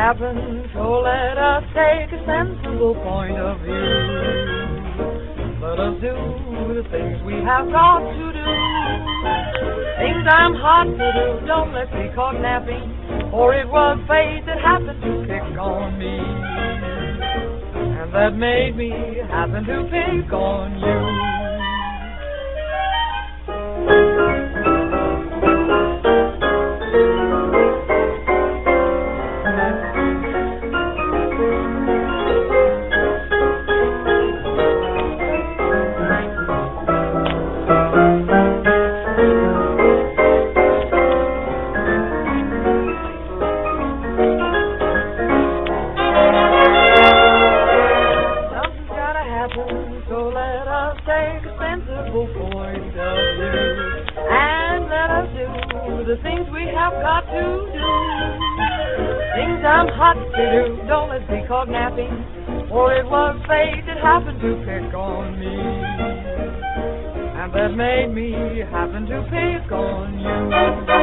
happened, so let us take a sensible point of view. Let us do the things we have got to do. Things I'm hot to do, don't let's be caught napping, for it was fate that happened to pick on me, and that made me happen to pick on you. So let us take a sensible point of view, and let us do the things we have got to do. Things I'm hot to do, don't let's be caught napping, for it was fate that happened to pick on me, and that made me happen to pick on you.